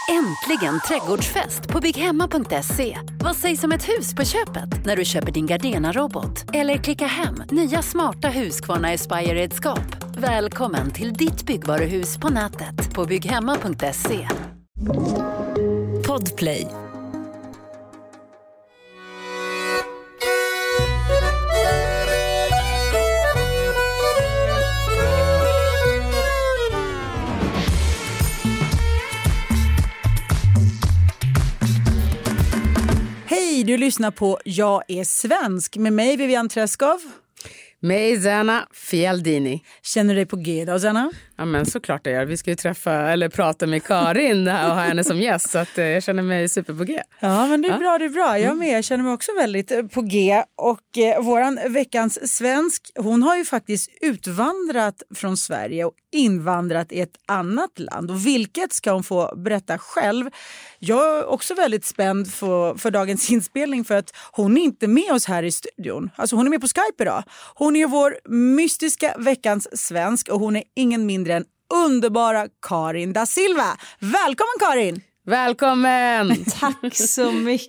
Äntligen trädgårdsfest på bygghemma.se. Vad sägs om ett hus på köpet när du köper din Gardena-robot? Eller klicka hem nya smarta Husqvarna Aspire-redskap. Välkommen till ditt byggvaruhus på nätet på bygghemma.se. Podplay. Hej, du lyssnar på Jag är svensk med mig Vivian Träskov. Mig Zana Fialdini. Känner du dig på G då, Zana? Ja, men såklart jag gör. Vi ska ju prata med Karin och ha henne som gäst, så att jag känner mig super på G. Ja, men det är bra, det är bra. Jag med, jag känner mig också väldigt på G. Och våran veckans svensk, hon har ju faktiskt utvandrat från Sverige och invandrat i ett annat land. Och vilket ska hon få berätta själv. Jag är också väldigt spänd för dagens inspelning, för att hon är inte med oss här i studion. Alltså hon är med på Skype idag. Hon är vår mystiska veckans svensk och hon är ingen mindre än underbara Karin da Silva. Välkommen Karin! Välkommen! Tack så mycket!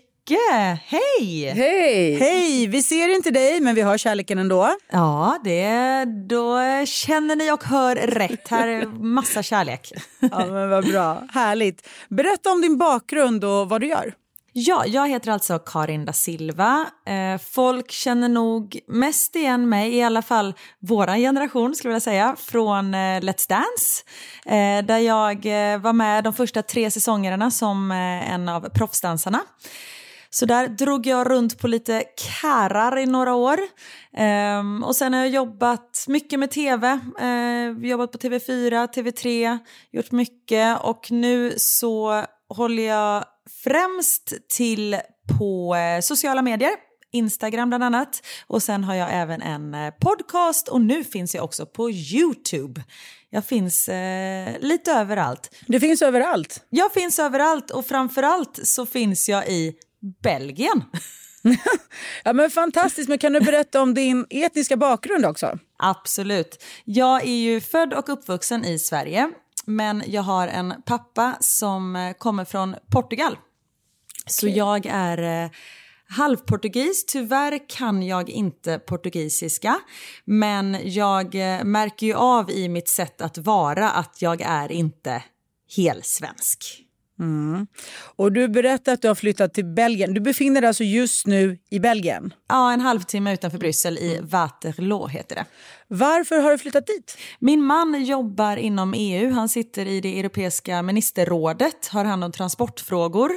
Hej! Hej! Hej! Vi ser inte dig, men vi har kärleken ändå. Ja, då känner ni och hör rätt. Här är massa kärlek. Ja, men vad bra. Härligt. Berätta om din bakgrund och vad du gör. Ja, jag heter alltså Karin da Silva. Folk känner nog mest igen mig, i alla fall våran generation skulle jag säga, från Let's Dance. Där jag var med de första 3 säsongerna som en av proffsdansarna. Så där drog jag runt på lite kärar i några år. Och sen har jag jobbat mycket med tv. Jobbat på TV4, TV3, gjort mycket. Och nu så håller jag främst till på sociala medier. Instagram bland annat. Och sen har jag även en podcast. Och nu finns jag också på YouTube. Jag finns lite överallt. Du finns överallt? Jag finns överallt, och framförallt så finns jag i Belgien. Ja, men fantastiskt. Men kan du berätta om din etniska bakgrund också? Absolut. Jag är ju född och uppvuxen i Sverige. Men jag har en pappa som kommer från Portugal. Okay. Så jag är halvportugis. Tyvärr kan jag inte portugisiska. Men jag märker ju av i mitt sätt att vara att jag är inte helsvensk. Mm. Och du berättade att du har flyttat till Belgien. Du befinner dig alltså just nu i Belgien? Ja, en halvtimme utanför Bryssel, i Waterloo heter det. Varför har du flyttat dit? Min man jobbar inom EU. Han sitter i det europeiska ministerrådet, har hand om transportfrågor.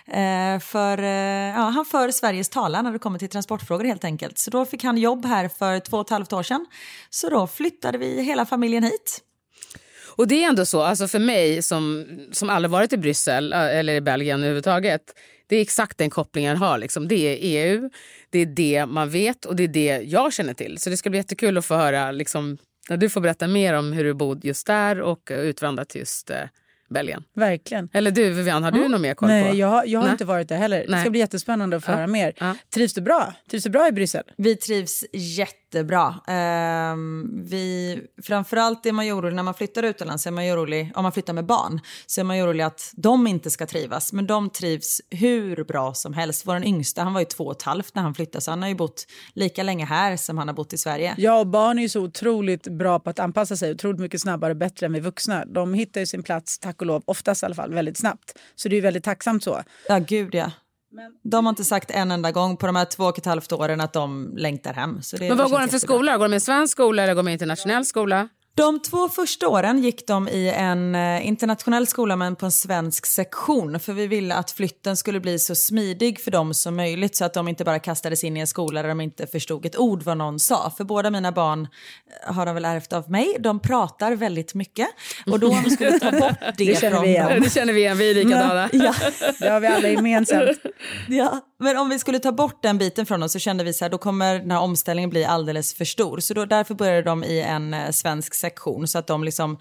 Han för Sveriges talan när det kommer till transportfrågor helt enkelt. Så då fick han jobb här för 2,5 år sedan. Så då flyttade vi hela familjen hit. Och det är ändå så, alltså för mig som aldrig varit i Bryssel eller i Belgien överhuvudtaget, det är exakt den kopplingen jag har. Liksom. Det är EU, det är det man vet och det är det jag känner till. Så det ska bli jättekul att få höra, liksom, när du får berätta mer om hur du bodde just där och utvandrat till just Belgien. Verkligen. Eller du Vivian, har du något mer koll på? Nej, jag har inte varit där heller. Det ska bli jättespännande att få höra mer. Ja. Trivs du bra? Trivs du bra i Bryssel? Vi trivs jättebra. Framförallt är man ju orolig när man flyttar utomlands. Är man ju orolig, om man flyttar med barn, så är man ju orolig att de inte ska trivas. Men de trivs hur bra som helst. Vår yngsta, han var ju 2,5 när han flyttade. Så han har ju bott lika länge här som han har bott i Sverige. Ja, och barn är ju så otroligt bra på att anpassa sig. Otroligt mycket snabbare och bättre än vi vuxna. De hittar ju sin plats, tack och lov, oftast i alla fall, väldigt snabbt. Så det är ju väldigt tacksamt så. Ja, gud ja. De har inte sagt en enda gång på de här 2,5 åren att de längtar hem. Så det, men vad går de för skola? Går de i svensk skola eller går de i internationell skola? De 2 första åren gick de i en internationell skola men på en svensk sektion. För vi ville att flytten skulle bli så smidig för dem som möjligt. Så att de inte bara kastades in i en skola där de inte förstod ett ord vad någon sa. För båda mina barn har de väl ärvt av mig. De pratar väldigt mycket. Och då om vi skulle ta bort det från dem. Det känner vi igen, vi är likadana. Ja. Det har vi alla gemensamt. Ja, men om vi skulle ta bort den biten från oss så kände vi så här, då kommer den här omställningen bli alldeles för stor. Så då, därför började de i en svensk sektion så att de liksom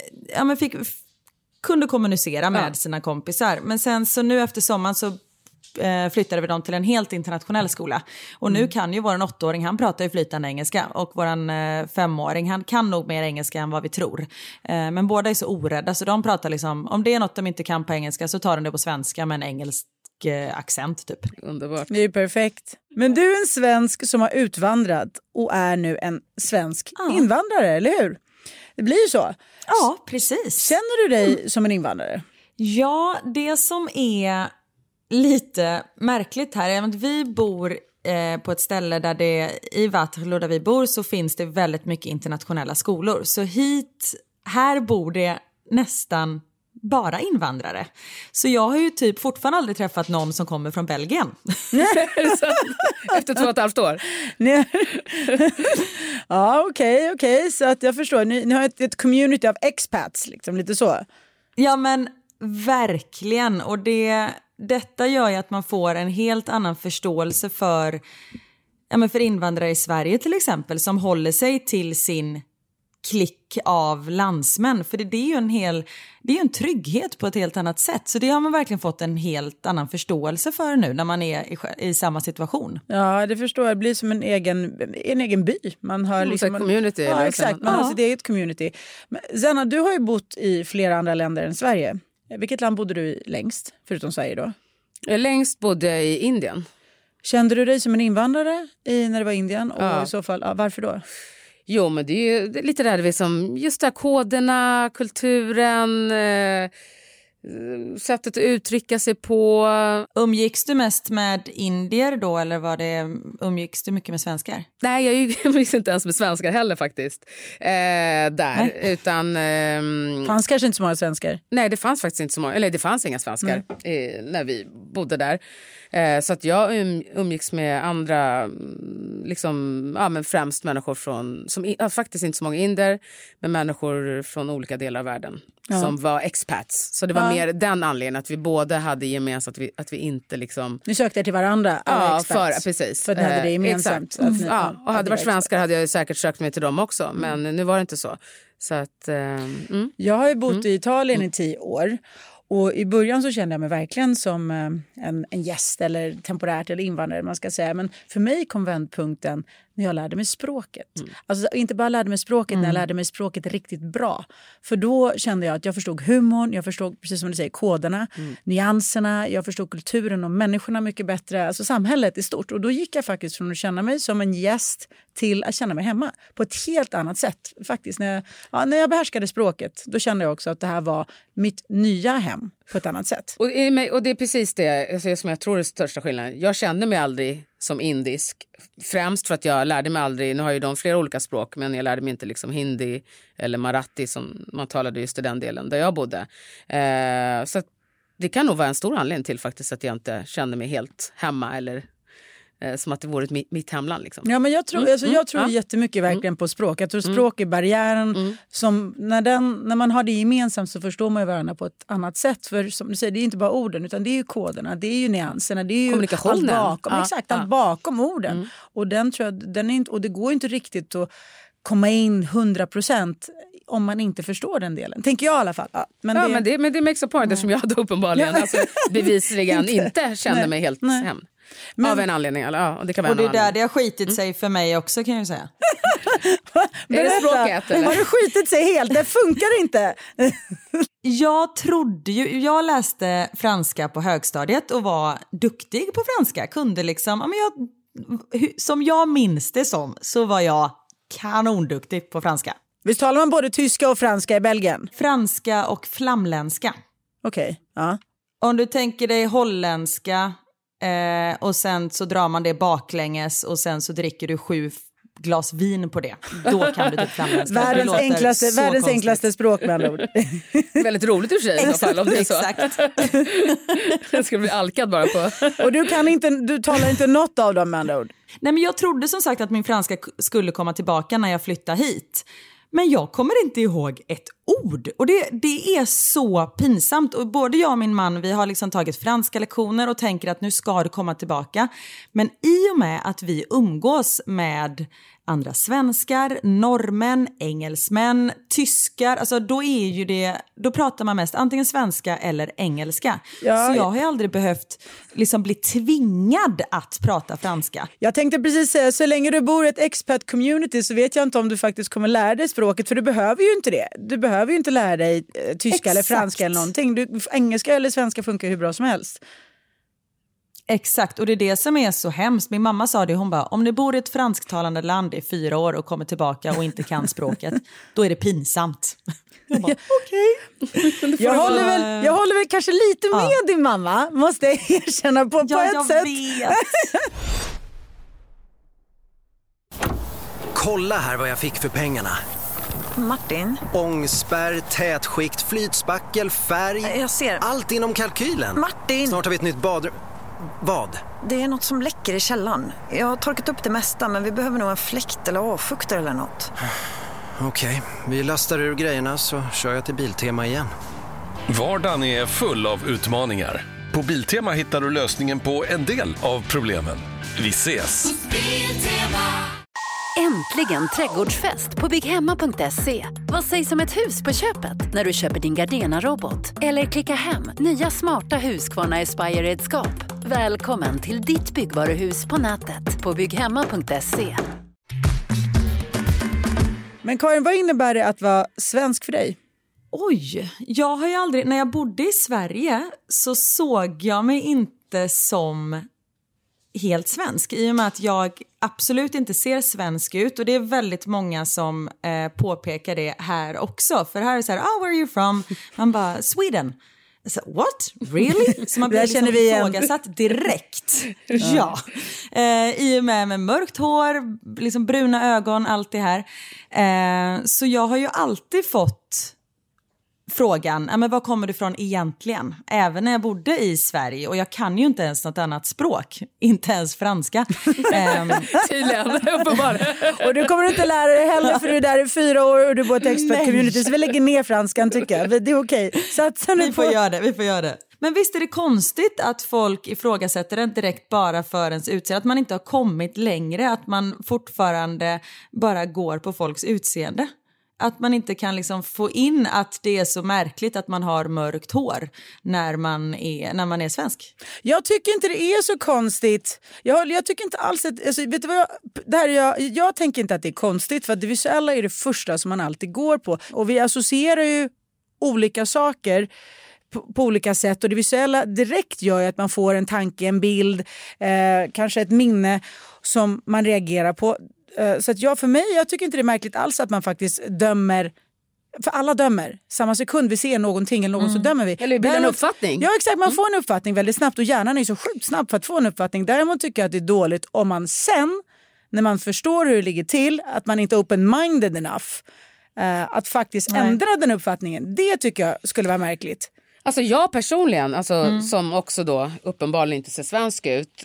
kunde kommunicera med sina kompisar. Men sen så nu efter sommaren så flyttade vi dem till en helt internationell skola. Och nu kan ju våran 8-åring, han pratar ju flytande engelska. Och våran 5-åring, han kan nog mer engelska än vad vi tror. Men båda är så orädda, så de pratar liksom, om det är något de inte kan på engelska så tar de det på svenska med en engelsk accent typ. Underbart. Det är perfekt. Men du är en svensk som har utvandrat och är nu en svensk invandrare, eller hur? Det blir ju så. Ja, precis. Känner du dig som en invandrare? Ja, det som är lite märkligt här är att vi bor på ett ställe där det, i Waterloo där vi bor, så finns det väldigt mycket internationella skolor. Så här bor det nästan bara invandrare. Så jag har ju typ fortfarande aldrig träffat någon som kommer från Belgien. Efter 2,5 år. Ja, okej. Så att jag förstår. Ni har ett community av expats, liksom, lite så. Ja, men verkligen. Och detta gör ju att man får en helt annan förståelse för invandrare i Sverige till exempel, som håller sig till sin klick av landsmän. För det är ju en trygghet på ett helt annat sätt. Så det har man verkligen fått en helt annan förståelse för nu när man är i samma situation. Ja, det förstår jag. Det blir som en egen by. Man har liksom en community. Ja, exakt. Man har sitt eget community. Men Zanna, du har ju bott i flera andra länder än Sverige. Vilket land bodde du i längst, förutom Sverige då? Längst bodde jag i Indien. Kände du dig som en invandrare när det var Indien? Och i så fall, varför då? Jo, men det är ju lite där liksom, just där koderna, kulturen, sättet att uttrycka sig på. Umgicks du mest med indier då, eller umgicks du mycket med svenskar? Nej, jag umgicks inte ens med svenskar heller faktiskt. Utan... fanns kanske inte så många svenskar? Nej, det fanns faktiskt inte så många. Eller det fanns inga svenskar när vi bodde där. Så att jag umgicks med andra, liksom, men främst människor faktiskt inte så många indier, men människor från olika delar av världen som var expats. Så det var mer den anledningen att vi båda hade gemensamt att vi inte liksom... Ni sökte till varandra? Ja, precis. För att ni hade det gemensamt. Och hade det varit svenskar hade jag säkert sökt mig till dem också, men nu var det inte så. Så att, Jag har ju bott i Italien i 10 år. Och i början så kände jag mig verkligen som en gäst eller temporärt eller invandrare, man ska säga. Men för mig kom vändpunkten när jag lärde mig språket. Alltså inte bara lärde mig språket, när jag lärde mig språket riktigt bra. För då kände jag att jag förstod humorn, jag förstod, precis som du säger, koderna, nyanserna, jag förstod kulturen och människorna mycket bättre, alltså samhället i stort. Och då gick jag faktiskt från att känna mig som en gäst till att känna mig hemma på ett helt annat sätt. Faktiskt, när jag behärskade språket, då kände jag också att det här var mitt nya hem på ett annat sätt. Och det är precis det som jag tror är största skillnaden. Jag kände mig aldrig som indisk. Främst för att jag lärde mig aldrig, nu har ju de flera olika språk, men jag lärde mig inte liksom hindi eller marathi som man talade just i den delen där jag bodde. Så att det kan nog vara en stor anledning till faktiskt att jag inte kände mig helt hemma eller som att det vore mitt hemland liksom. Ja, men jag tror jättemycket verkligen på språk. Jag tror språk är barriären som när man har det gemensamt så förstår man ju varandra på ett annat sätt. För som du säger, det är inte bara orden utan det är ju koderna, det är ju nyanserna, det är ju kommunikationen. Allt bakom, allt bakom orden. Och den tror jag, och det går inte riktigt att komma in 100% om man inte förstår den delen. Tänker jag i alla fall. Men det makes a point eftersom jag hade uppenbarligen bevisligen inte kände mig helt hem. Av en anledning. Eller, det kan vara och det är där det har skitit sig för mig också, kan jag säga. Är det språket? Eller? Har det skitit sig helt? Det funkar inte. Jag läste franska på högstadiet och var duktig på franska. Kunde liksom, som jag minns det så var jag kanonduktig på franska. Visst talar man både tyska och franska i Belgien? Franska och flamländska. Okej, ja. Om du tänker dig holländska och sen så drar man det baklänges och sen så dricker du 7 glas vin på det. Då kan du typ flamländska. Världens enklaste språk med andra ord. Väldigt roligt i sig i alla fall om det är så. Exakt. Jag skulle bli alkad bara på. Och du talar inte något av dem med andra ord. Nej, men jag trodde som sagt att min franska skulle komma tillbaka när jag flyttade hit. Men jag kommer inte ihåg ett ord. Och det är så pinsamt. Och både jag och min man, vi har liksom tagit franska lektioner och tänker att nu ska det komma tillbaka. Men i och med att vi umgås med andra svenskar, norrmän, engelsmän, tyskar. Alltså då pratar man mest antingen svenska eller engelska. Ja, så jag har ju aldrig behövt liksom bli tvingad att prata franska. Jag tänkte precis säga, så länge du bor i ett expat community så vet jag inte om du faktiskt kommer lära dig språket, för du behöver ju inte det. Du behöver ju inte lära dig tyska eller franska eller någonting. Engelska eller svenska funkar hur bra som helst. Exakt, och det är det som är så hemskt. Min mamma sa det, hon bara, om ni bor i ett fransktalande land i 4 år och kommer tillbaka och inte kan språket, då är det pinsamt. Jag bara, okej. Jag håller väl kanske lite med din mamma, måste jag erkänna på ett jag sätt. Vet. Kolla här vad jag fick för pengarna. Martin? Ångspärr, tätskikt, flytspackel, färg. Jag ser. Allt inom kalkylen. Martin! Snart har vi ett nytt badrum. Vad? Det är något som läcker i källaren. Jag har torkat upp det mesta, men vi behöver nog en fläkt eller avfuktare eller något. Okej, vi lastar ur grejerna så kör jag till Biltema igen. Vardagen är full av utmaningar. På Biltema hittar du lösningen på en del av problemen. Vi ses! Äntligen trädgårdsfest på bygghemma.se. Vad sägs om ett hus på köpet när du köper din Gardena-robot? Eller klicka hem nya smarta Husqvarna Aspire-redskap. Välkommen till ditt byggvaruhus på nätet på bygghemma.se. Men Karin, vad innebär det att vara svensk för dig? Oj, jag har ju aldrig, när jag bodde i Sverige så såg jag mig inte som helt svensk, i och med att jag absolut inte ser svensk ut, och det är väldigt många som påpekar det här också, för här är det så här, where are you from? Man bara, Sweden. Så, what? Really? Så man blir liksom ifrågasatt direkt. Ja. I och med mörkt hår, liksom bruna ögon, allt det här. Så jag har ju alltid fått frågan, men var kommer du ifrån egentligen? Även när jag bodde i Sverige, och jag kan ju inte ens något annat språk, inte ens franska. Tydligen, uppenbarligen. Och du kommer inte lära dig heller, för du är där i 4 år och du bor i ett expert community, så vi lägger ner franskan, tycker jag. Det är okej. Vi får göra det. Men visst är det konstigt att folk ifrågasätter det direkt bara för ens utseende, att man inte har kommit längre, att man fortfarande bara går på folks utseende. Att man inte kan liksom få in att det är så märkligt att man har mörkt hår när man är svensk. Jag tycker inte det är så konstigt. Jag tycker inte alls att, alltså, vet du vad jag tänker inte att det är konstigt, för att det visuella är det första som man alltid går på. Och vi associerar ju olika saker på olika sätt, och det visuella direkt gör ju att man får en tanke, en bild, kanske ett minne som man reagerar på. Så att jag tycker inte det är märkligt alls att man faktiskt dömer, för alla dömer samma sekund vi ser någonting eller någon, så dömer vi. Eller blir en uppfattning. Ja, exakt, man får en uppfattning väldigt snabbt, och hjärnan är så sjukt snabb för att få en uppfattning. Däremot tycker jag att det är dåligt om man sen, när man förstår hur det ligger till, att man inte är open-minded enough att faktiskt ändra den uppfattningen. Det tycker jag skulle vara märkligt. Alltså jag personligen, som också då uppenbarligen inte ser svensk ut,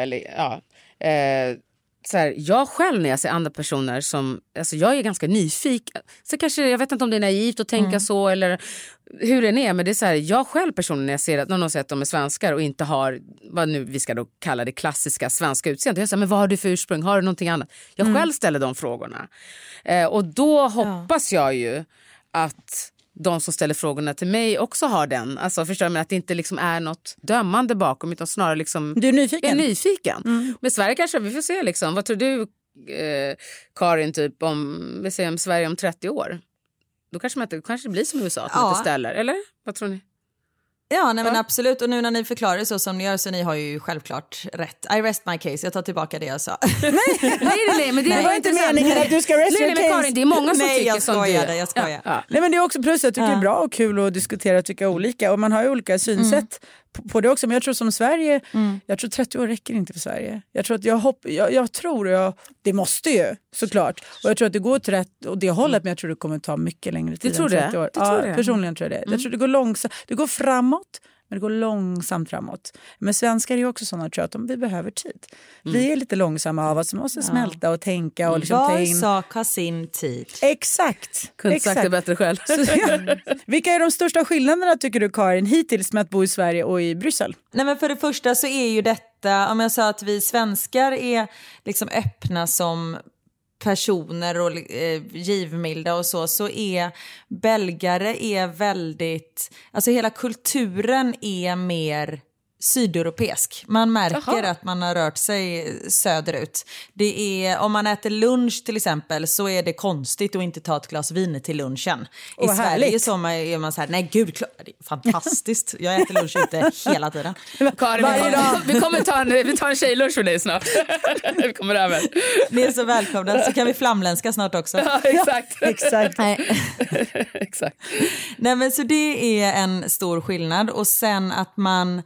så här, jag själv när jag ser andra personer som, alltså jag är ganska nyfiken, så kanske, jag vet inte om det är naivt att tänka så eller hur det är, men det är så här, jag själv personligen när jag ser att någon säger att de är svenskar och inte har, vad nu vi ska då kalla det, klassiska svenska utseendet, jag säger, men vad har du för ursprung, har du någonting annat? Jag själv ställer de frågorna, och då hoppas jag ju att de som ställer frågorna till mig också har den. Alltså förstår man, att det inte liksom är något dömande bakom, utan snarare liksom du är nyfiken. Men Sverige kanske, vi får se liksom. Vad tror du, Karin, typ om vi säger om Sverige om 30 år? Då kanske det blir som USA, att man inte ställer, eller? Vad tror ni? Ja, nej, men absolut. Och nu när ni förklarar det så som ni gör, så ni har ju självklart rätt. I rest my case. Jag tar tillbaka det jag sa. nej, men det var inte meningen att du ska rest your case. Karin, det är många som tycker som du. Jag skojar. Ja. Nej, men det är också plus, jag tycker det är bra och kul att diskutera och tycka olika. Och man har ju olika synsätt på det också. Men jag tror som Sverige, jag tror 30 år räcker inte för Sverige. Jag tror att det måste ju, såklart. Och jag tror att det går till rätt och det hållet, men jag tror det kommer ta mycket längre tid än 30 år. Personligen tror jag det. Jag tror det går långsamt. Det går framåt, men det går långsamt framåt. Men svenskar är ju också sådana, tror jag, att vi behöver tid. Vi är lite långsamma av oss, som måste smälta och tänka och liksom ta in. Var sak har sin tid. Exakt. Kunde sagt det bättre själv. Vilka är de största skillnaderna, tycker du, Karin, hittills med att bo i Sverige och i Bryssel? Nej, men för det första så är ju detta, om jag sa att vi svenskar är liksom öppna som personer och givmilda och så är belgare är väldigt, alltså hela kulturen är mer sydeuropeisk. Man märker att man har rört sig söderut. Det är, om man äter lunch till exempel, så är det konstigt att inte ta ett glas vin till lunchen. I Sverige så är man så här, nej gud, det är fantastiskt. Jag äter lunch ute hela tiden. Karin, vi kommer ta en tjejlunch för dig snart. Vi kommer över. Ni är så välkomna, så kan vi flamländska snart också. Ja, exakt. Exakt. Exakt. Nej, men så det är en stor skillnad. Och sen att man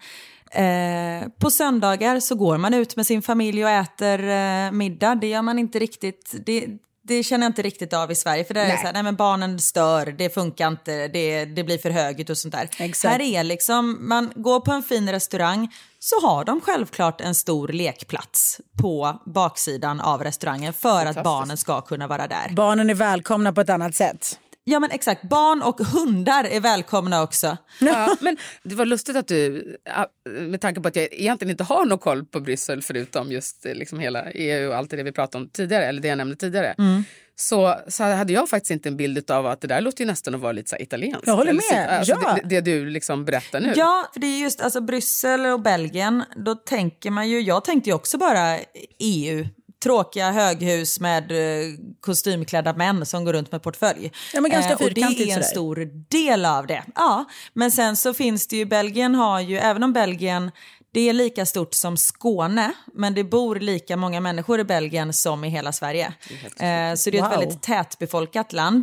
på söndagar så går man ut med sin familj och äter middag. Det gör man inte riktigt. Det känner jag inte riktigt av i Sverige. För där är det så här, nej men barnen stör, det funkar inte, det blir för högt och sånt där. Exakt. Här är liksom, man går på en fin restaurang, så har de självklart en stor lekplats på baksidan av restaurangen för att barnen ska kunna vara där. Barnen är välkomna på ett annat sätt. Ja men exakt, barn och hundar är välkomna också. Ja, men det var lustigt att du, med tanke på att jag egentligen inte har någon koll på Bryssel förutom just liksom hela EU och allt det vi pratade om tidigare, eller det jag nämnde tidigare, så hade jag faktiskt inte en bild av att det där låter ju nästan att vara lite så här italienskt. Jag håller med, alltså, ja. Det du liksom berättar nu. Ja, för det är just alltså Bryssel och Belgien, då tänker man ju, jag tänkte ju också bara EU, tråkiga höghus med kostymklädda män som går runt med portfölj. Ja, men ganska och det är en stor del av det. Ja, men sen så finns det ju, Belgien har ju, även om Belgien, det är lika stort som Skåne, men det bor lika många människor i Belgien som i hela Sverige. Så det är ett väldigt tätbefolkat land.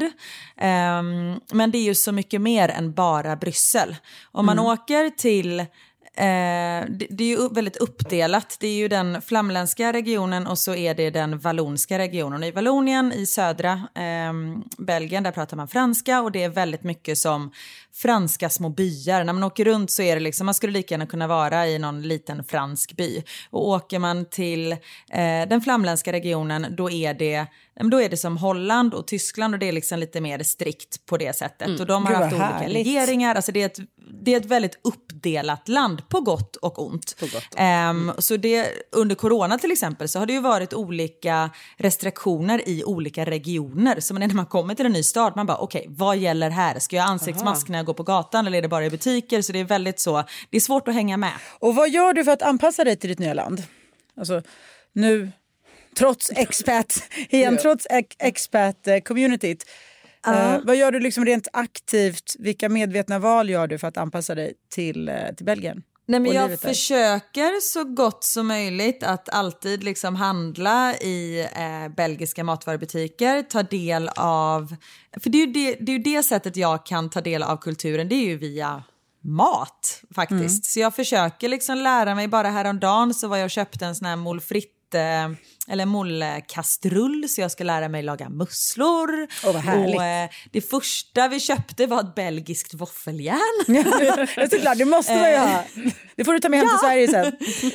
Men det är ju så mycket mer än bara Bryssel. Om man åker till... det är ju väldigt uppdelat. Det är ju den flamländska regionen och så är det den vallonska regionen. I Vallonien, i södra Belgien, där pratar man franska och det är väldigt mycket som franska små byar. När man åker runt så är det liksom, man skulle lika gärna kunna vara i någon liten fransk by. Och åker man till den flamländska regionen, då är det som Holland och Tyskland och det är liksom lite mer strikt på det sättet. Och de har haft olika regeringar. Alltså det är ett väldigt uppdelat land på gott och ont. Så det, under corona till exempel så har det ju varit olika restriktioner i olika regioner. Så när man kommer till en ny stad, man bara okej, vad gäller här? Ska jag ha ansiktsmask när jag går på gatan eller är det bara i butiker? Så det är väldigt så, det är svårt att hänga med. Och vad gör du för att anpassa dig till ditt nya land? Alltså nu, trots expat-communityt. Vad gör du liksom rent aktivt? Vilka medvetna val gör du för att anpassa dig till Belgien? Nej, men jag försöker så gott som möjligt att alltid liksom handla i belgiska matvarubutiker, ta del av, för det är ju det sättet jag kan ta del av kulturen, det är ju via mat faktiskt. Så jag försöker liksom lära mig, bara häromdagen så var jag och köpte en sån här moule frite eller mollkastrull, så jag ska lära mig laga musslor. Vad härligt. Och det första vi köpte var ett belgiskt våffeljärn. Såklart, det måste man ju ha. Det får du ta med hem till Sverige sen.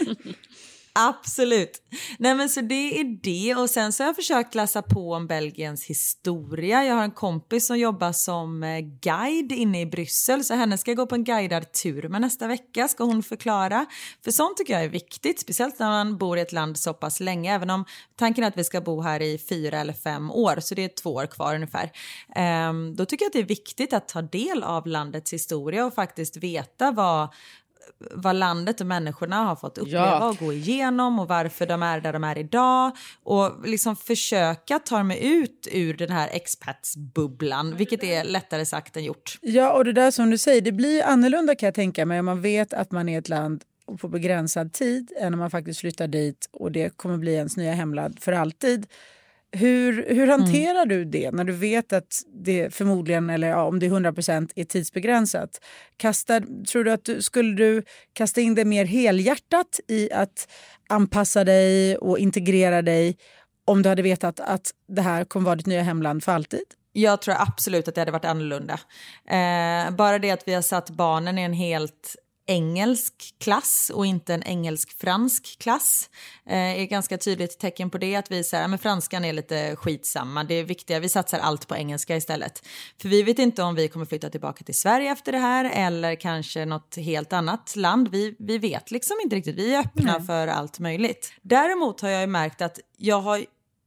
Absolut. Nej, men så det är det. Och sen så har jag försökt läsa på om Belgiens historia. Jag har en kompis som jobbar som guide inne i Bryssel, så henne ska jag gå på en guidad tur med nästa vecka, ska hon förklara. För sånt tycker jag är viktigt, speciellt när man bor i ett land så pass länge, även om tanken är att vi ska bo här i 4 eller 5 år, så det är 2 år kvar ungefär. Då tycker jag att det är viktigt att ta del av landets historia och faktiskt veta vad landet och människorna har fått uppleva och gå igenom och varför de är där de är idag, och liksom försöka ta mig ut ur den här expatsbubblan, vilket är lättare sagt än gjort. Ja, och det där som du säger, det blir annorlunda kan jag tänka mig om man vet att man är ett land på begränsad tid än när man faktiskt flyttar dit och det kommer bli ens nya hemland för alltid. Hur hanterar du det när du vet att det förmodligen, eller om det är 100% är tidsbegränsat? Tror du att skulle du kasta in det mer helhjärtat i att anpassa dig och integrera dig om du hade vetat att det här kommer vara ditt nya hemland för alltid? Jag tror absolut att det hade varit annorlunda. Bara det att vi har satt barnen i en helt engelsk klass och inte en engelsk-fransk klass är ganska tydligt tecken på det, att vi säger men franskan är lite skitsamma, det är viktiga, vi satsar allt på engelska istället. För vi vet inte om vi kommer flytta tillbaka till Sverige efter det här eller kanske något helt annat land, vi vet liksom inte riktigt, vi är öppna för allt möjligt. Däremot har jag ju märkt att jag har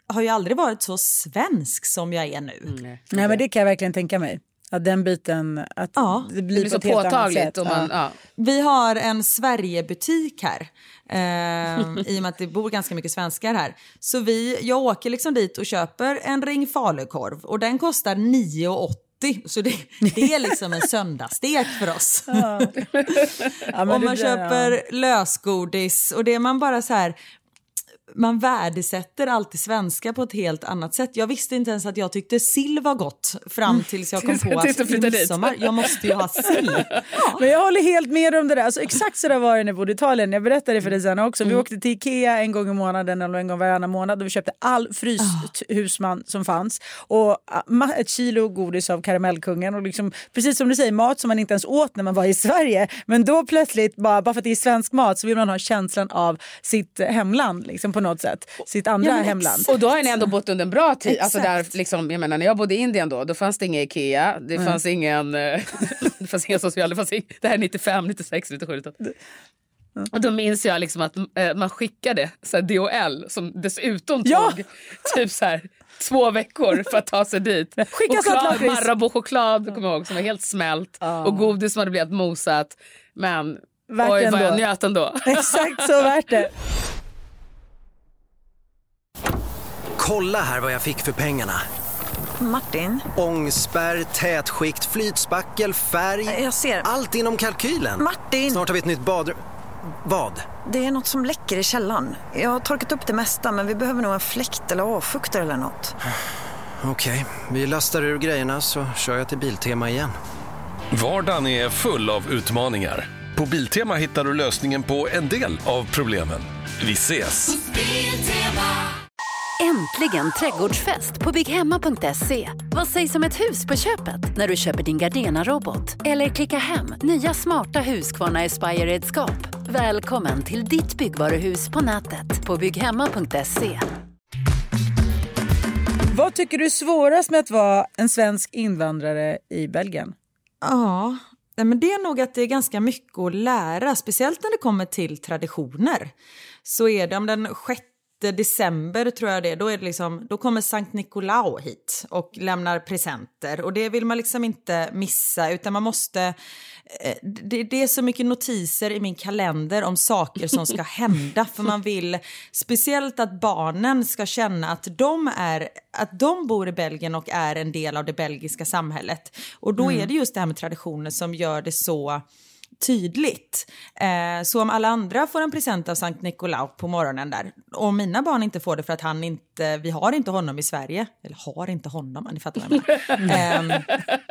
har ju aldrig varit så svensk som jag är nu. Nej, men det kan jag verkligen tänka mig. Att den biten, att det blir så på ett helt annat sätt. Vi har en Sverigebutik här. I och med att det bor ganska mycket svenskar här. Så jag åker liksom dit och köper en ring falukorv. Och den kostar 9,80. Så det är liksom en söndagsstek för oss. Om man köper lösgodis. Och det är man bara så här... Man värdesätter alltid svenska på ett helt annat sätt. Jag visste inte ens att jag tyckte sill var gott fram tills jag kom på att i midsommar, jag måste ju ha sill. Ja. Men jag håller helt med om det där. Alltså, exakt så där var det när jag bodde i Italien. Jag berättade för dig sen också. Vi åkte till Ikea en gång i månaden eller en gång varannan månad och vi köpte all fryshusman som fanns. Och ett kilo godis av karamellkungen. Och liksom, precis som du säger, mat som man inte ens åt när man var i Sverige. Men då plötsligt, bara för att det är svensk mat, så vill man ha känslan av sitt hemland liksom, på något sätt. Sitt andra hemland. Och då har ni ändå bott under en bra tid. Alltså där, liksom, jag menar, när jag bodde i Indien då fanns det ingen Ikea. Det fanns ingen det fanns ingen social. Det här är 95, 96, 97. Och då minns jag liksom att man skickade så här, DHL som dessutom tog typ så här 2 veckor för att ta sig dit. Marabou-choklad, kommer jag ihåg, som var helt smält. Och godis som hade blivit mosat. Men oj, vad jag njöt ändå. Exakt, så värt det. Kolla här vad jag fick för pengarna. Martin? Ångspärr, tätskikt, flytspackel, färg. Jag ser. Allt inom kalkylen. Martin! Snart har vi ett nytt badrum. Vad? Det är något som läcker i källaren. Jag har torkat upp det mesta, men vi behöver nog en fläkt eller avfuktare eller något. Okej, vi lastar ur grejerna så kör jag till Biltema igen. Vardagen är full av utmaningar. På Biltema hittar du lösningen på en del av problemen. Vi ses! Äntligen trädgårdsfest på bygghemma.se. Vad sägs om ett hus på köpet när du köper din Gardena-robot? Eller klicka hem nya smarta Husqvarna Aspire-redskap. Välkommen till ditt byggvaruhus på nätet på bygghemma.se. Vad tycker du är svårast med att vara en svensk invandrare i Belgien? Ja, men det är nog att det är ganska mycket att lära. Speciellt när det kommer till traditioner. Så är det om den 6 december tror jag det, då är det liksom, då kommer Sankt Nikolaus hit och lämnar presenter, och det vill man liksom inte missa, utan man måste det är så mycket notiser i min kalender om saker som ska hända, för man vill speciellt att barnen ska känna att de bor i Belgien och är en del av det belgiska samhället, och då är det just det här med traditioner som gör det så tydligt. Så om alla andra får en present av Sankt Nikolaus på morgonen där, och mina barn inte får det för att vi har inte honom i Sverige, eller har inte honom, ni fattar vad jag menar.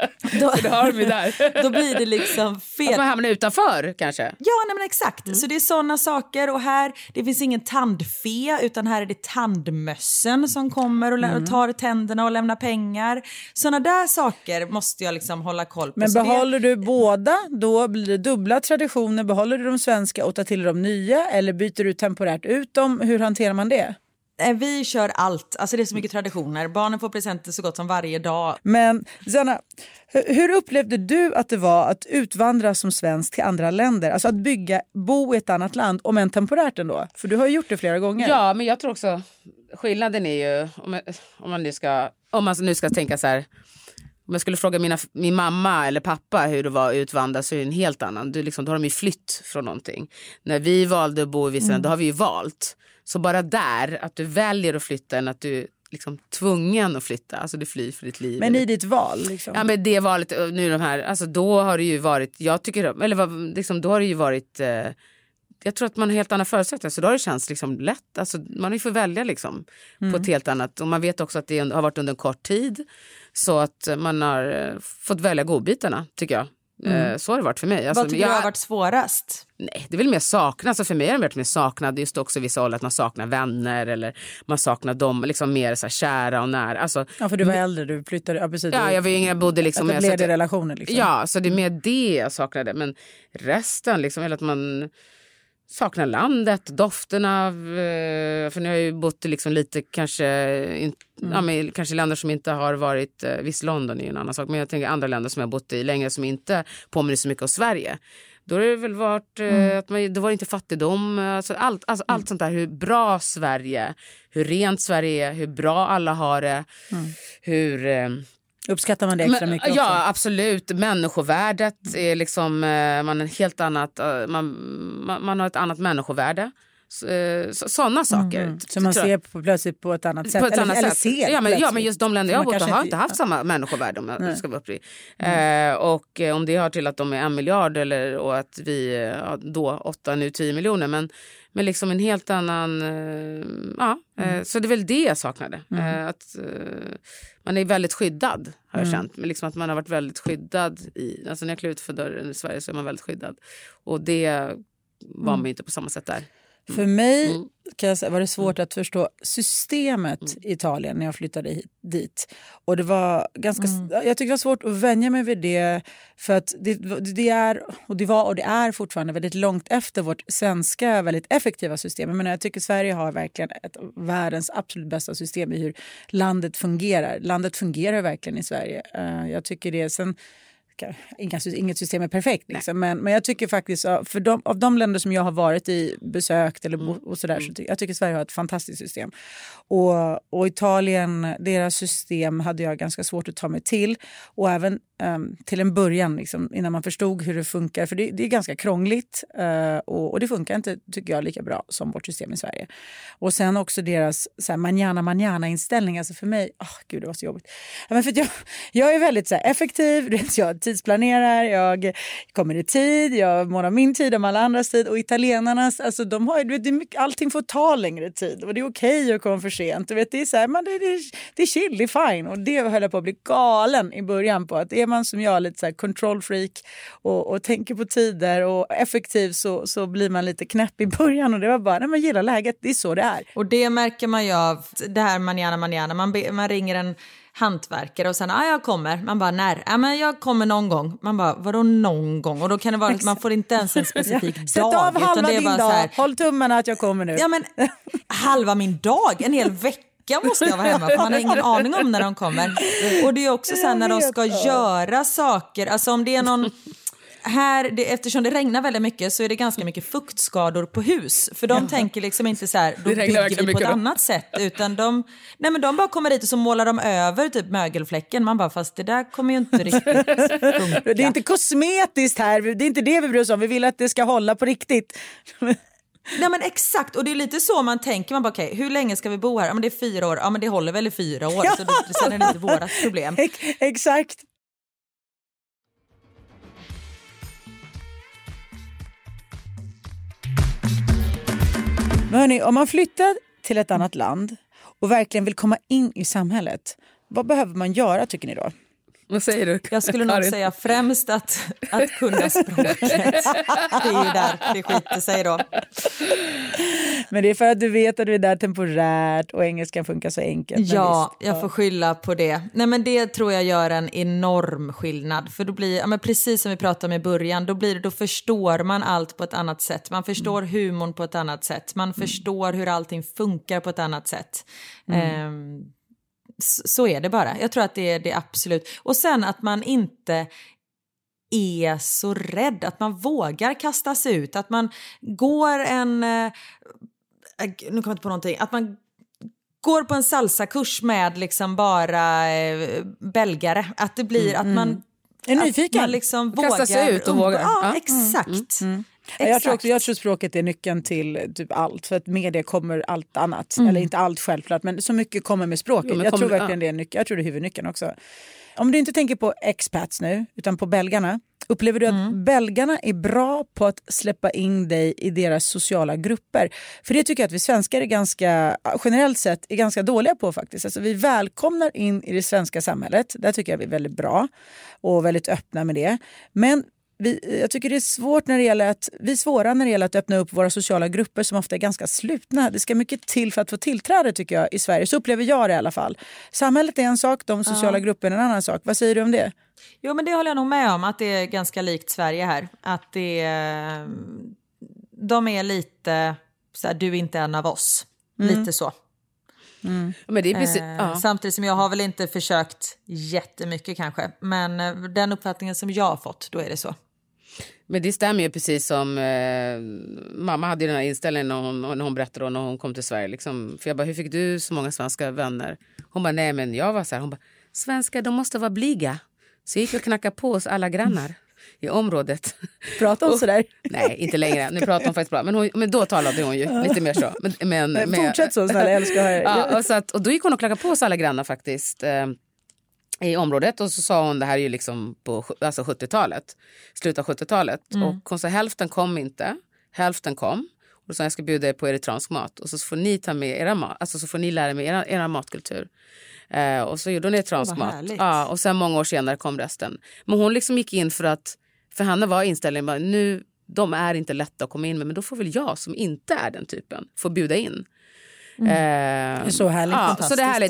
Det har vi där. Då blir det liksom fel. Att man hamnar utanför kanske. Ja, nej, men exakt. Så det är sådana saker, och här, det finns ingen tandfe, utan här är det tandmössen som kommer och tar tänderna och lämnar pengar. Sådana där saker måste jag liksom hålla koll på. Men behåller du båda, då blir det dubbla traditioner. Behåller du de svenska och tar till de nya, eller byter du temporärt ut dem? Hur hanterar man det? Vi kör allt. Alltså det är så mycket traditioner. Barnen får presenter så gott som varje dag. Men Sanna, hur upplevde du att det var att utvandra som svensk till andra länder? Alltså att bo i ett annat land, om än temporärt ändå. För du har ju gjort det flera gånger. Ja, men jag tror också skillnaden är ju, om man nu ska tänka så här, om jag skulle fråga min mamma eller pappa hur det var att utvandra, så är det en helt annan. Då har de ju flytt från någonting. När vi valde att bo i vissa, då har vi ju valt. Så bara där, att du väljer att flytta än att du liksom tvungen att flytta. Alltså du flyr för ditt liv. Men i ditt val liksom? Ja, men det valet, nu de här, alltså då har det ju varit, jag tycker, eller liksom, då har det ju varit, jag tror att man har helt andra förutsättningar, så då har det känts liksom lätt. Alltså man har ju fått välja liksom på ett helt annat, och man vet också att det har varit under en kort tid, så att man har fått välja godbitarna, tycker jag. Så har det varit för mig. Alltså, vad tycker du har varit svårast? Nej, det är väl mer saknad. Alltså för mig har det varit mer saknad just också vissa håll, att man saknar vänner, eller man saknar dem liksom mer så här kära och nära. Alltså, ja, för du var äldre, du flyttade. Ja, precis. Ja, jag var yngre, jag bodde liksom med. Etablerade relationer liksom. Ja, så det är mer det jag saknade. Men resten liksom, eller att man saknar landet, dofterna av, för nu har jag ju bott liksom lite kanske kanske länder som inte har varit, visst London är ju en annan sak, men jag tänker andra länder som jag har bott i längre som inte påminner så mycket om Sverige. Då har det väl varit att det var inte fattigdom. Alltså allt sånt där. Hur bra Sverige, hur rent Sverige är, hur bra alla har det. Hur... Uppskattar man det extra mycket också? Ja, absolut. Människovärdet är liksom... Man är helt annat... Man har ett annat människovärde. Sådana saker. Så man ser plötsligt på ett annat sätt. På ett annat sätt. Ser Ja, men just de länder jag har bott har inte haft samma människovärde om jag ska vara uppriktig. Och om det har till att de är 1 miljard och att vi då 8, nu 10 miljoner. Men liksom en helt annan... Så det är väl det jag saknade. Att man är väldigt skyddad, har jag känt. Men liksom att man har varit väldigt skyddad alltså när jag klev ut för dörren i Sverige så är man väldigt skyddad. Och det var man inte på samma sätt där. För mig kan jag säga, var det svårt att förstå systemet i Italien när jag flyttade dit. Och det var ganska, jag tycker det var svårt att vänja mig vid det, för att det är fortfarande väldigt långt efter vårt svenska väldigt effektiva system. Men jag tycker Sverige har verkligen ett av världens absolut bästa system i hur landet fungerar. Landet fungerar verkligen i Sverige. Jag tycker det. Sen inget system är perfekt liksom. Men jag tycker faktiskt av de länder som jag har varit i, besökt eller och sådär, så jag tycker Sverige har ett fantastiskt system. Och Italien, deras system hade jag ganska svårt att ta mig till, och även till en början liksom, innan man förstod hur det funkar, för det är ganska krångligt och det funkar inte, tycker jag, lika bra som vårt system i Sverige. Och sen också deras så här, manana inställning, alltså för mig, gud det var så jobbigt. Men för att jag är väldigt så här, effektiv, jag tidsplanerar, jag kommer i tid, jag månar min tid om alla andras tid, och italienarnas, alltså de har allting får ta längre tid och det är okej att komma för sent. Du vet, det är så här, det är chill, det är fine, och det höll jag på att bli galen i början på, att är man som jag lite så här control freak och tänker på tider och effektiv, så blir man lite knäpp i början, och det var bara, när man gillar läget, det är så det är. Och det märker man ju av det här manana. Man ringer en hantverkare och sen, jag kommer. Man bara, när? Men jag kommer någon gång. Man bara, vadå någon gång? Och då kan det vara att man får inte ens en specifik dag. Sätt av halva det är din bara dag. Så här, håll tummarna att jag kommer nu. Ja, men halva min dag, en hel vecka måste jag vara hemma, för man har ingen aning om när de kommer. Och det är också så här, när de ska göra saker, alltså om det är någon här, eftersom det regnar väldigt mycket så är det ganska mycket fuktskador på hus. För de tänker liksom inte så här, då bygger vi på ett annat sätt. Utan de bara kommer dit och så målar de över typ mögelfläcken. Man bara, fast det där kommer ju inte riktigt funka. Det är inte kosmetiskt här, det är inte det vi bryr oss om. Vi vill att det ska hålla på riktigt. Nej, men exakt, och det är lite så man tänker. Man bara, okej, hur länge ska vi bo här? Ja, men det är 4 år. Ja, men det håller väl i 4 år. Så sen är det inte vårat problem. Exakt. Men hörni, om man flyttar till ett annat land och verkligen vill komma in i samhället, vad behöver man göra, tycker ni då? Vad säger du? Jag skulle nog säga främst att kunna språket. Det är ju där det skiter sig då. Men det är för att du vet att du är där temporärt och engelskan funkar så enkelt. Ja, jag får skylla på det. Nej, men det tror jag gör en enorm skillnad. För då blir, men precis som vi pratade om i början, då förstår man allt på ett annat sätt. Man förstår humorn på ett annat sätt. Man förstår hur allting funkar på ett annat sätt. Så är det bara. Jag tror att det är det absolut. Och sen att man inte är så rädd, att man vågar kasta sig ut, att man går nu kommer jag inte på någonting, att man går på en salsakurs med liksom bara belgare, att det blir att man är nyfiken, man liksom kasta sig ut och vågar. Ja, exakt. Jag tror språket är nyckeln till typ allt, för att med det kommer allt annat, eller inte allt självklart, men så mycket kommer med språket. Jag tror verkligen det är nyckeln. Jag tror det är huvudnyckeln också. Om du inte tänker på expats nu utan på belgarna, upplever du att belgarna är bra på att släppa in dig i deras sociala grupper? För det tycker jag att vi svenskar är ganska, generellt sett, är ganska dåliga på faktiskt. Alltså vi välkomnar in i det svenska samhället. Där tycker jag vi är väldigt bra och väldigt öppna med det. Men jag tycker det är svårt när det gäller att öppna upp våra sociala grupper som ofta är ganska slutna. Det ska mycket till för att få tillträde, tycker jag, i Sverige. Så upplever jag det i alla fall. Samhället är en sak, de sociala grupperna är en annan sak. Vad säger du om det? Jo, men det håller jag nog med om, att det är ganska likt Sverige här. Att de är lite så här, du är inte en av oss. Lite så. Men det är precis, samtidigt som jag har väl inte försökt jättemycket kanske. Men den uppfattningen som jag har fått, då är det så. Men det stämmer ju precis som mamma hade den här inställningen när hon berättade när hon kom till Sverige. Liksom. För jag bara, hur fick du så många svenska vänner? Hon bara, nej men jag var så här. Hon bara, svenskar de måste vara blyga. Så jag gick och knackade på oss alla grannar i området. Pratar hon sådär? Nej, inte längre. Nu pratar hon faktiskt bra. Men då talade hon ju lite mer så. Men fortsätt så snälla, jag älskar här. Ja, och då gick hon och knackade på oss alla grannar faktiskt. I området och så sa hon det här är ju liksom på 70-talet, slutet av 70-talet och hon sa hälften kom inte, hälften kom och då sa jag ska bjuda er på eritreansk mat och så får ni ta med era mat, alltså så får ni lära mig era matkultur och så gjorde hon eritreansk mat och sen många år senare kom resten, men hon liksom gick in för henne var inställningen bara, nu de är inte lätta att komma in med men då får väl jag som inte är den typen få bjuda in. Det är så härligt, fantastiskt, så det är härligt.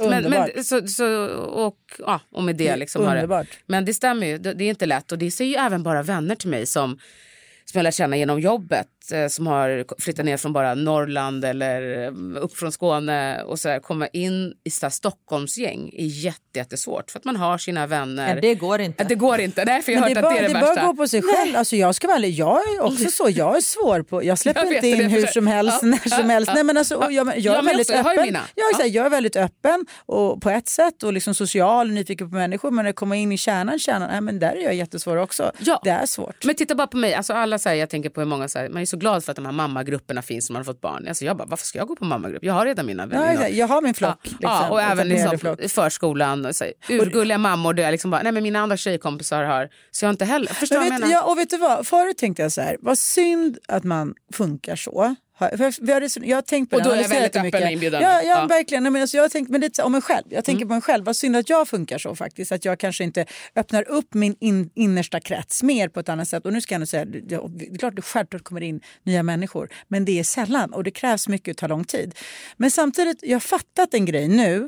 Underbart. Och med det liksom underbart. Men det stämmer ju, det är inte lätt och det säger ju även bara vänner till mig som jag lär känna genom jobbet som har flyttat ner från bara Norrland eller upp från Skåne och så här, komma in i så här Stockholmsgäng är jättesvårt för att man har sina vänner. Ja, det går inte. Det går inte, därför jag har hört att det är det värsta. Det bara gå på sig själv. Alltså jag ska väl, jag är också så, jag är svår på, jag släpper inte in hur som helst, när som helst. Nej men alltså, jag är väldigt öppen. Jag är väldigt öppen och på ett sätt och liksom social, nyfiken på människor, men när det kommer in i kärnan, nej men där är jag jättesvår också. Ja. Det är svårt. Men titta bara på mig, alltså alla säger, jag tänker på hur många säger, man är så glad för att de här mammagrupperna finns som har fått barn. Alltså jag bara, varför ska jag gå på mammagrupp? Jag har redan mina vänner. Ja, jag har min flock. Ja, och även liksom, i förskolan. Urgulliga mammor där jag liksom bara, nej men mina andra tjejkompisar har, så jag inte heller. Förstår jag menar? Ja, och vet du vad? Förut tänkte jag så här, vad synd att man funkar så. Jag har tänkt på och det. då är jag väldigt öppen och inbjudande. Ja, verkligen. Men alltså, jag har tänkt lite om mig själv. Jag tänker på mig själv. Vad synd att jag funkar så faktiskt. Att jag kanske inte öppnar upp min innersta krets mer på ett annat sätt. Och nu ska jag nog säga, det är klart det självklart kommer in nya människor. Men det är sällan och det krävs mycket och tar lång tid. Men samtidigt, jag har fattat en grej nu.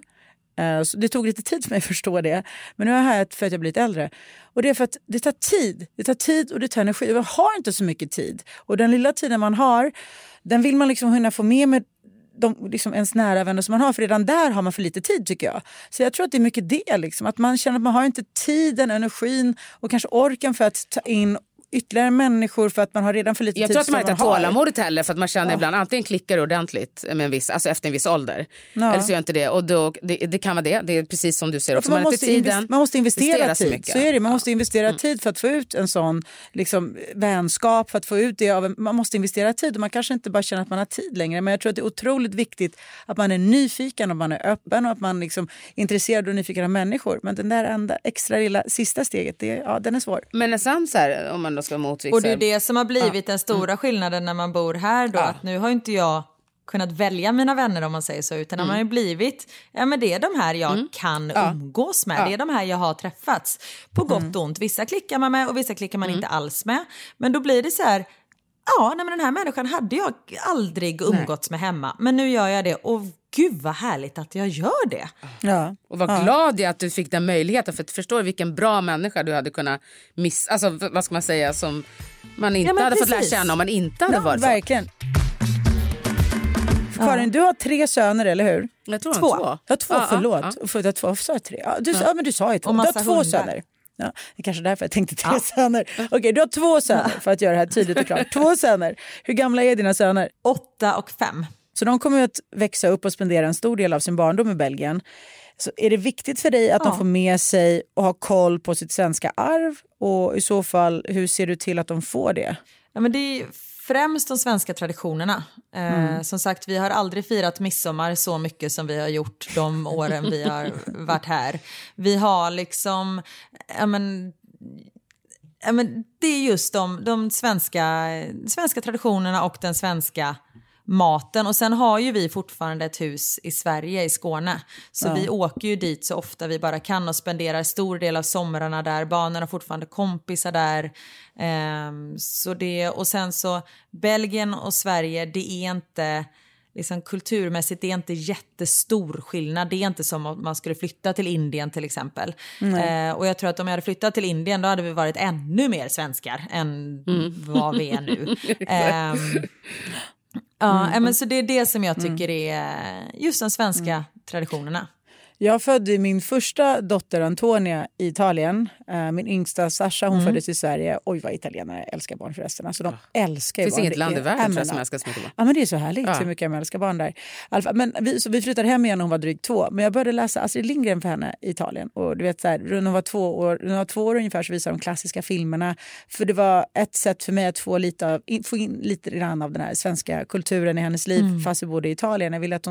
Så det tog lite tid för mig att förstå det. Men nu är jag här för att jag blivit äldre. Och det är för att det tar tid. Det tar tid och det tar energi. Jag har inte så mycket tid. Och den lilla tiden man har, den vill man liksom hinna få med de, liksom ens nära vänner som man har. För redan där har man för lite tid tycker jag. Så jag tror att det är mycket det. Liksom. Att man känner att man har inte tiden, energin och kanske orken för att ta in ytterligare människor för att man har redan för lite tid. Jag tror att man inte har tålamodet heller för att man känner ibland antingen klickar ordentligt med en viss, alltså efter en viss ålder. Eller så gör inte det. Och då, det kan vara det är precis som du säger också. Man måste investera tid. Mycket. Så är det. Man måste investera tid för att få ut en sån liksom, vänskap, för att få ut det. Man måste investera tid och man kanske inte bara känner att man har tid längre. Men jag tror att det är otroligt viktigt att man är nyfiken och man är öppen och att man liksom är intresserad och nyfiken av människor. Men den där enda extra lilla sista steget, den är svår. Men nästan så här, om man då ska motvixa. Och det är det som har blivit den stora skillnaden när man bor här då. Att nu har inte jag kunnat välja mina vänner om man säger så. Utan man har ju blivit, men det är de här jag kan umgås med. Det är de här jag har träffats. På gott och ont. Vissa klickar man med och vissa klickar man inte alls med. Men då blir det så här, men den här människan hade jag aldrig umgåtts med hemma. Men nu gör jag det och gud vad härligt att jag gör det. Ja. Och vad glad jag att du fick den möjligheten. För att förstår vilken bra människa du hade kunnat missa. Alltså vad ska man säga som man inte hade fått lära känna om man inte hade varit så. Verkligen. Karin, du har 3 söner, eller hur? Jag tror 2. Ja, 2, förlåt. För sa jag 3? Ja, men du sa ju 2. Du har 2 söner. Ja, det är kanske därför jag tänkte 3 söner. Okej, du har 2 söner för att göra det här tydligt och klart. 2 söner. Hur gamla är dina söner? 8 och 5. Så de kommer att växa upp och spendera en stor del av sin barndom i Belgien. Så är det viktigt för dig att de får med sig och ha koll på sitt svenska arv? Och i så fall, hur ser du till att de får det? Ja, men det är främst de svenska traditionerna. Som sagt, vi har aldrig firat midsommar så mycket som vi har gjort de åren vi har varit här. Vi har liksom, det är just de svenska traditionerna och den svenska maten. Och sen har ju vi fortfarande ett hus i Sverige, i Skåne. Så vi åker ju dit så ofta vi bara kan och spenderar stor del av somrarna där. Barnen har fortfarande kompisar där. Så det, och sen så Belgien och Sverige, det är inte liksom kulturmässigt, det är inte jättestor skillnad. Det är inte som om man skulle flytta till Indien till exempel. Och jag tror att om jag hade flyttat till Indien då hade vi varit ännu mer svenskar än vad vi är nu. Men så det är det som jag tycker är just de svenska traditionerna. Jag födde min första dotter Antonia i Italien. Min yngsta Sasha, hon föddes i Sverige. Oj, vad italienare älskar barn förresten. Alltså, de älskar ju barn. Det finns inget land i världen tror jag som älskar så mycket barn. Ja, men det är så härligt hur mycket jag älskar barn där. Men vi flyttade hem igen när hon var drygt 2. Men jag började läsa Astrid Lindgren för henne i Italien. Och du vet så här, när hon var 2 år ungefär så visade de klassiska filmerna. För det var ett sätt för mig att få in lite grann av den här svenska kulturen i hennes liv. Fast vi bodde i Italien. Jag ville att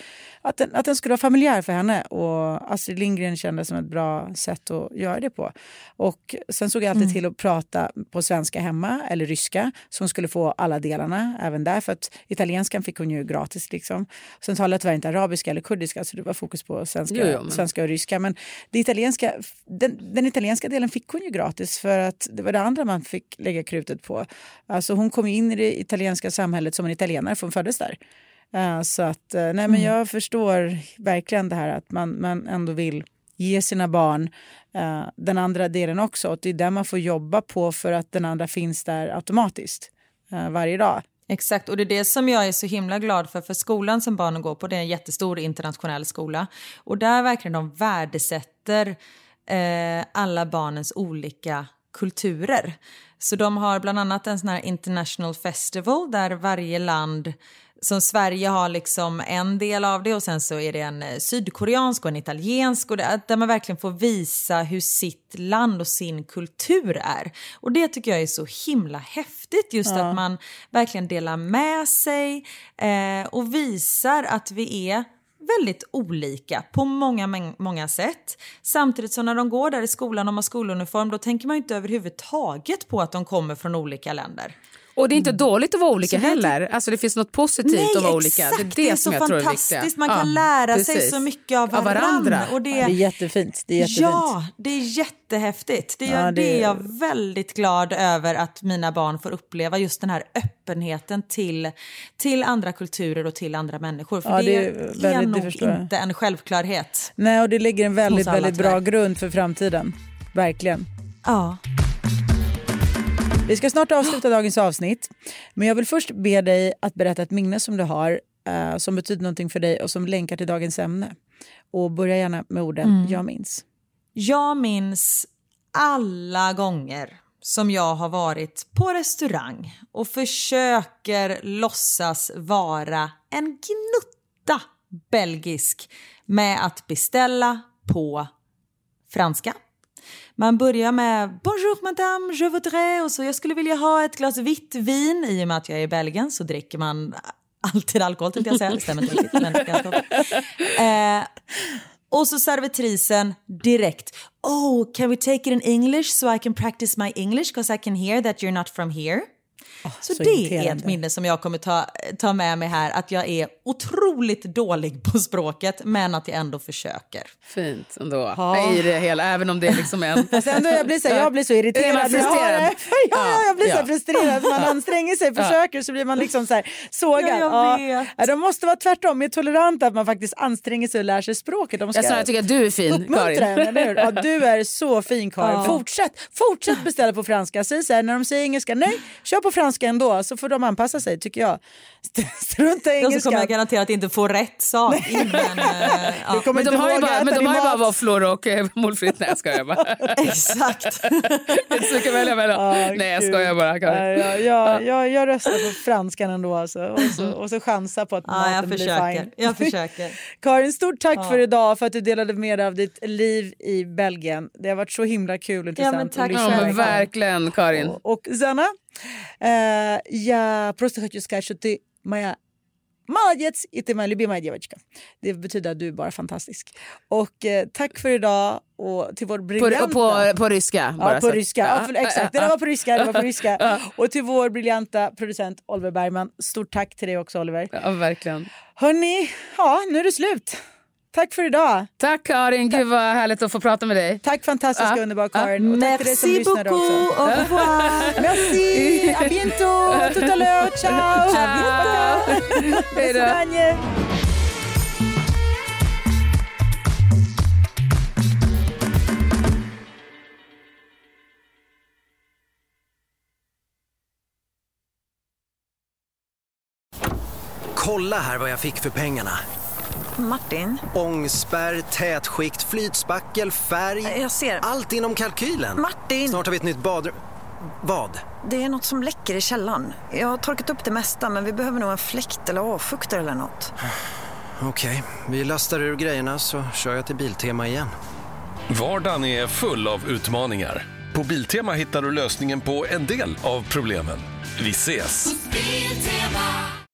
att den skulle vara familjär för henne. Och Astrid Lindgren kändes som ett bra sätt att göra det på. Och sen såg jag alltid till att prata på svenska hemma eller ryska. Så hon skulle få alla delarna även där. För att italienskan fick hon ju gratis liksom. Sen talade jag tyvärr inte arabiska eller kurdiska. Så det var fokus på svenska och ryska. Men det italienska, den italienska delen fick hon ju gratis. För att det var det andra man fick lägga krutet på. Alltså hon kom in i det italienska samhället som en italienare för hon föddes där. Så att, men jag förstår verkligen det här att man ändå vill ge sina barn den andra delen också. Och det är där man får jobba på för att den andra finns där automatiskt varje dag. Exakt, och det är det som jag är så himla glad för skolan som barnen går på, det är en jättestor internationell skola. Och där verkligen de värdesätter alla barnens olika kulturer. Så de har bland annat en sån här international festival där varje land, som Sverige har liksom en del av det och sen så är det en sydkoreansk och en italiensk och där man verkligen får visa hur sitt land och sin kultur är. Och det tycker jag är så himla häftigt just att man verkligen delar med sig och visar att vi är väldigt olika på många sätt. Samtidigt som när de går där i skolan och har skoluniform då tänker man ju inte överhuvudtaget på att de kommer från olika länder. Och det är inte dåligt att vara olika heller. Alltså det finns något positivt att vara olika. Det är det som jag tror är viktigt. Man kan lära sig så mycket av varandra. Och det är jättefint. Ja, det är jättehäftigt. Det är jag väldigt glad över att mina barn får uppleva. Just den här öppenheten till andra kulturer och till andra människor. För det är nog inte en självklarhet. Nej, och det lägger en väldigt bra grund för framtiden. Verkligen. Ja. Vi ska snart avsluta dagens avsnitt. Men jag vill först be dig att berätta ett minne som du har som betyder någonting för dig och som länkar till dagens ämne. Och börja gärna med orden jag minns. Jag minns alla gånger som jag har varit på restaurang och försöker låtsas vara en gnutta belgisk med att beställa på franska. Man börjar med bonjour madame, je voudrais och så jag skulle vilja ha ett glas vitt vin. I och med att jag är i Belgien så dricker man alltid alkohol till jag säga. Det stämmer inte riktigt, men ganska och så servitrisen direkt. Oh, can we take it in English so I can practice my English because I can hear that you're not from here. Så det är ett minne som jag kommer ta med mig här. Att jag är otroligt dålig på språket men att jag ändå försöker. Fint ändå. I det hela, även om det är liksom en... Fast ändå jag blir så irriterad. Jag blir så frustrerad. Man anstränger sig, försöker så blir man liksom så här sågad. Ja, de måste vara tvärtom, mer toleranta att man faktiskt anstränger sig och lär sig språket. Jag tycker att du är fin, Karin. Ja, du är så fin, Karin. Fortsätt beställa på franska. Säg så här, när de säger engelska, nej, kör på franska ändå, så får de anpassa sig, tycker jag. Strunta i engelska. Så kommer jag garanterat inte få rätt sak. Men de har ju bara våfflor och målfritt. Nej, jag skojar bara. Exakt. Så kan välja mellan. Nej, jag skojar bara. Jag röstar på franskan ändå alltså. Och så chansa på att maten blir fine. Jag försöker. Karin, stort tack för idag, för att du delade med dig av ditt liv i Belgien. Det har varit så himla kul och intressant att lyssna. Men verkligen, Karin. Och Zanna, я просто хочу сказать, что ты моя молодец и ты моя любимая девочка. Det betyder att du är bara fantastisk. Och tack för idag och till vår briljanta... På ryska? Ja, på ryska. Ja, exakt, det var på ryska. Och till vår briljanta producent Oliver Bergman. Stort tack till dig också, Oliver. Ja, verkligen. Hörrni, nu är det slut. Tack för idag. Tack, Karin. Gud vad härligt att få prata med dig. Tack, fantastiska underbara Karin. Och tack till dig som lyssnade också. Au revoir. Merci. À bientôt. Tout à l'heure. Ciao. Hej då. Kolla här vad jag fick för pengarna. Martin? Ångspärr, tätskikt, flytspackel, färg. Jag ser. Allt inom kalkylen. Martin! Snart har vi ett nytt badrum. Vad? Det är något som läcker i källaren. Jag har torkat upp det mesta, men vi behöver nog en fläkt eller avfuktare eller något. Okej, vi lastar ur grejerna så kör jag till Biltema igen. Vardagen är full av utmaningar. På Biltema hittar du lösningen på en del av problemen. Vi ses!